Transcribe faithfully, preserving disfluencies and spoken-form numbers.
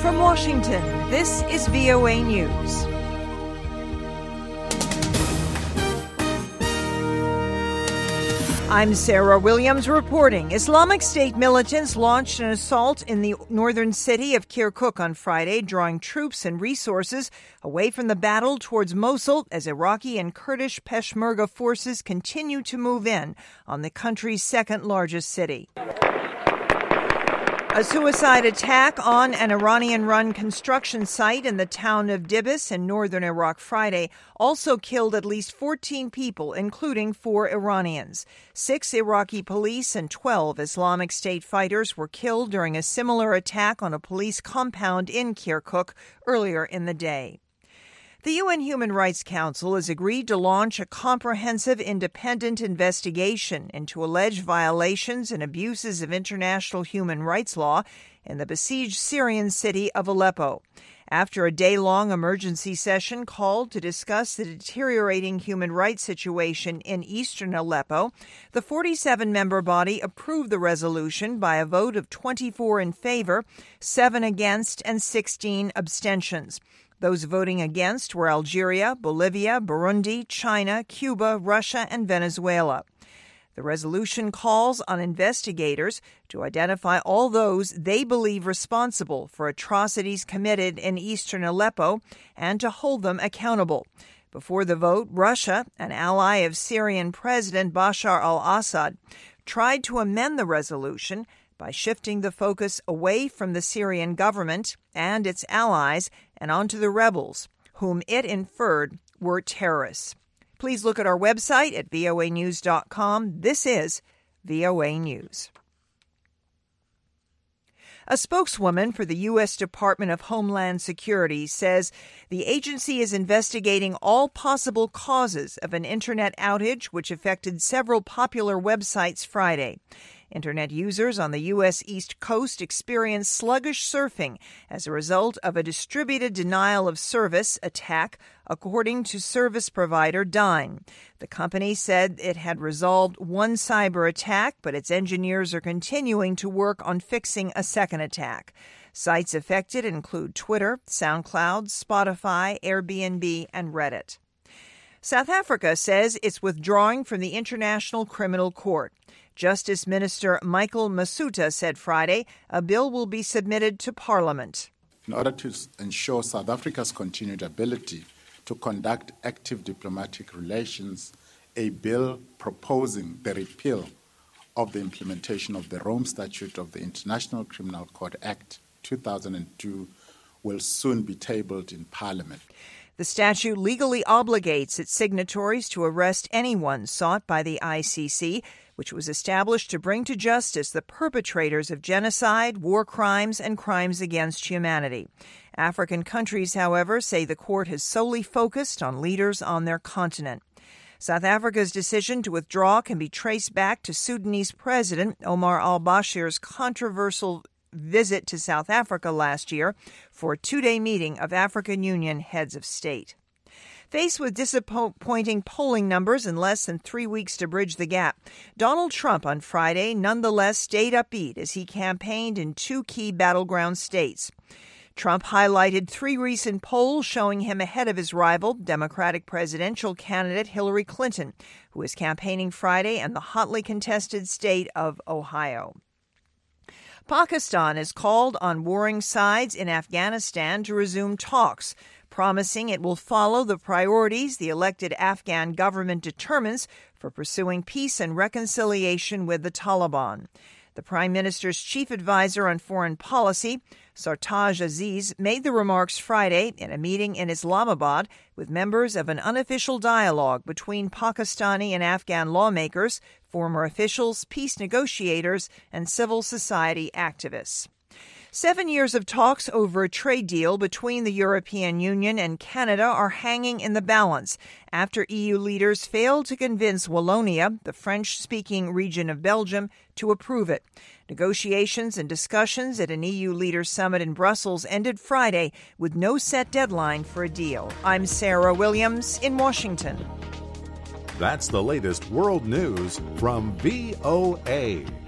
From Washington, this is V O A News. I'm Sarah Williams reporting. Islamic State militants launched an assault in the northern city of Kirkuk on Friday, drawing troops and resources away from the battle towards Mosul as Iraqi and Kurdish Peshmerga forces continue to move in on the country's second largest city. A suicide attack on an Iranian-run construction site in the town of Dibis in northern Iraq Friday also killed at least fourteen people, including four Iranians. Six Iraqi police and twelve Islamic State fighters were killed during a similar attack on a police compound in Kirkuk earlier in the day. The U N Human Rights Council has agreed to launch a comprehensive independent investigation into alleged violations and abuses of international human rights law in the besieged Syrian city of Aleppo. After a day-long emergency session called to discuss the deteriorating human rights situation in eastern Aleppo, the forty-seven member body approved the resolution by a vote of twenty-four in favor, seven against, and sixteen abstentions. Those voting against were Algeria, Bolivia, Burundi, China, Cuba, Russia, and Venezuela. The resolution calls on investigators to identify all those they believe responsible for atrocities committed in eastern Aleppo and to hold them accountable. Before the vote, Russia, an ally of Syrian President Bashar al-Assad, tried to amend the resolution by shifting the focus away from the Syrian government and its allies and onto the rebels, whom it inferred were terrorists. Please look at our website at V O A news dot com. This is V O A News. A spokeswoman for the U S Department of Homeland Security says the agency is investigating all possible causes of an internet outage which affected several popular websites Friday. Internet users on the U S East Coast experienced sluggish surfing as a result of a distributed denial of service attack, according to service provider Dyn. The company said it had resolved one cyber attack, but its engineers are continuing to work on fixing a second attack. Sites affected include Twitter, SoundCloud, Spotify, Airbnb, and Reddit. South Africa says it's withdrawing from the International Criminal Court. Justice Minister Michael Masuta said Friday a bill will be submitted to Parliament. In order to ensure South Africa's continued ability to conduct active diplomatic relations, a bill proposing the repeal of the implementation of the Rome Statute of the International Criminal Court Act two thousand two will soon be tabled in Parliament. The statute legally obligates its signatories to arrest anyone sought by the I C C, which was established to bring to justice the perpetrators of genocide, war crimes, and crimes against humanity. African countries, however, say the court has solely focused on leaders on their continent. South Africa's decision to withdraw can be traced back to Sudanese President Omar al-Bashir's controversial visit to South Africa last year for a two-day meeting of African Union heads of state. Faced with disappointing polling numbers and less than three weeks to bridge the gap, Donald Trump on Friday nonetheless stayed upbeat as he campaigned in two key battleground states. Trump highlighted three recent polls showing him ahead of his rival, Democratic presidential candidate Hillary Clinton, who is campaigning Friday in the hotly contested state of Ohio. Pakistan has called on warring sides in Afghanistan to resume talks, promising it will follow the priorities the elected Afghan government determines for pursuing peace and reconciliation with the Taliban. The Prime Minister's chief advisor on foreign policy, Sartaj Aziz, made the remarks Friday in a meeting in Islamabad with members of an unofficial dialogue between Pakistani and Afghan lawmakers, former officials, peace negotiators, and civil society activists. Seven years of talks over a trade deal between the European Union and Canada are hanging in the balance after E U leaders failed to convince Wallonia, the French-speaking region of Belgium, to approve it. Negotiations and discussions at an E U leaders summit in Brussels ended Friday with no set deadline for a deal. I'm Sarah Williams in Washington. That's the latest world news from V O A.